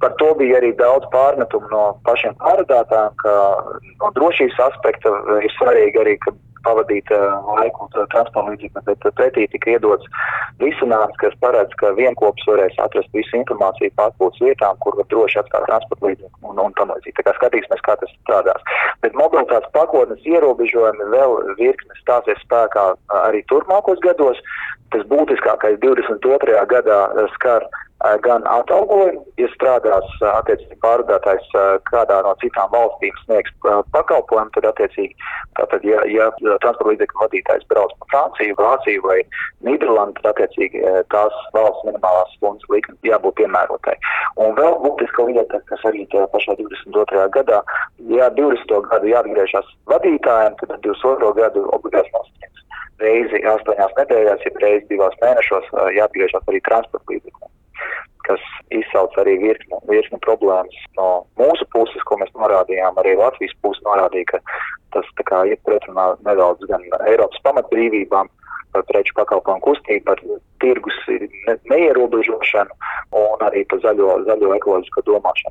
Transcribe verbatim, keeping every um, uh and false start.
Par to bija arī daudz pārmetumu no pašiem pārvadātājiem, ka no drošības aspekta ir svarīgi arī, ka pavadīt laiku transporta līdzekļu, bet pretī tika iedots risinājums, kas paredz, ka vienkops varēs atrast visu informāciju par atpūtas vietām, kur var droši atstāt transporta līdzekļu un, un tam līdzīgi. Tā kā skatīsimies, kā tas strādās. Bet mobilitātes pakotnes ierobežojumi vēl virkne stāsies spēkā arī turpmākos gados. Tas būtiskākais divdesmit otrajā gadā skar gan atalgojumu, ja strādās attiecīgi pārvadātājs kādā no citām valstīm sniegs pakalpojumu, tad attiecīgi, tātad, ja, ja transporta līdzekļu vadītājs brauc pa Franciju, Vāciju vai Nīderlandu, tad attiecīgi tās valsts minimālās stundas likme jābūt piemērotai. Un vēl būtiska lieta, kas arī pašā divdesmit otrajā gadā, ja divdesmito gadu jāatgriežas vadītājiem, tad divdesmit otro gadu obligāts nosacījums. Reizi astoņās nedēļās, ja reizi divās mēnešos jāatgriežas arī transporta līdzekļiem, kas izsauc arī virkni, virkni problēmas no mūsu puses, ko mēs norādījām, arī Latvijas puses norādīja, ka tas tā kā iet pretrunā nedaudz gan Eiropas pamatbrīvībām, par preču pakalpojumu kustību, par tirgus ne, neierobežošanu un arī par zaļo, zaļo ekoloģisko domāšanu.